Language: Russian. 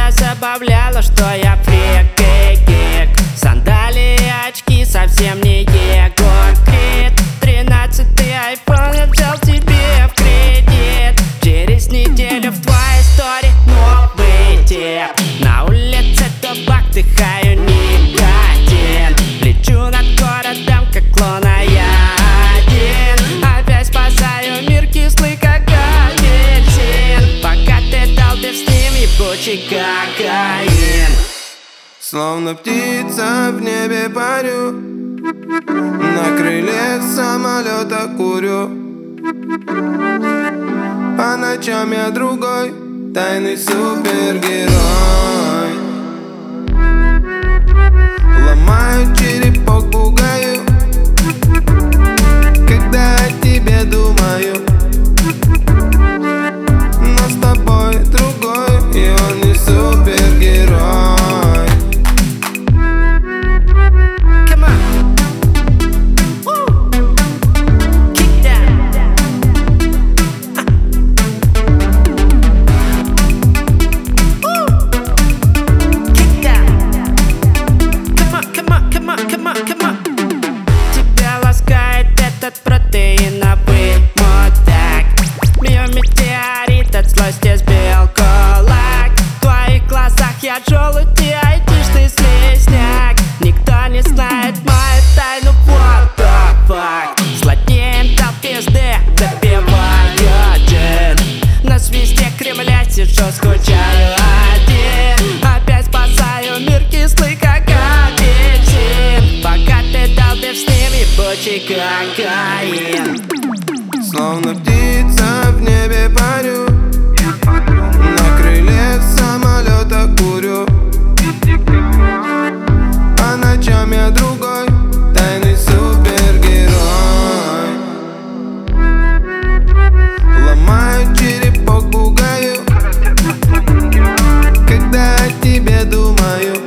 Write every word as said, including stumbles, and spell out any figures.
меня забавляло, что я фрик и гик. Сандалии и очки совсем не Егор Крид. Тринадцатый айфон я взял тебе в кредит. Через неделю в твоей истории новый тип. На улице табак, дыхаю никотин. Лечу над городом, как луна, я один. Опять спасаю мир, кислый, как апельсин. Пока ты долбишь с ним ебучий кокаин. Словно птица в небе парю, на крыле самолета курю. По ночам я другой, тайный супергерой. Ломаю черепок, пугаю, когда о тебе думаю. Но с тобой другой, и он не супергерой. Протеиновый мудак. Бью метеорит, от злости сбил кулак. В твоих глазах я желудь и айтишный слизняк. Никто не знает мою тайну, what the fuck. Сладнее дал пизды, допиваю джин. На свисте Кремля сижу, скучаю один. Опять спасаю мир, кислый, как апельсин. Пока ты долбишь с ним ебучий кокаин. Словно птица в небе парю, на крыле самолета курю. По ночам я другой, тайный супергерой. Ломаю черепок, пугаю, когда о тебе думаю.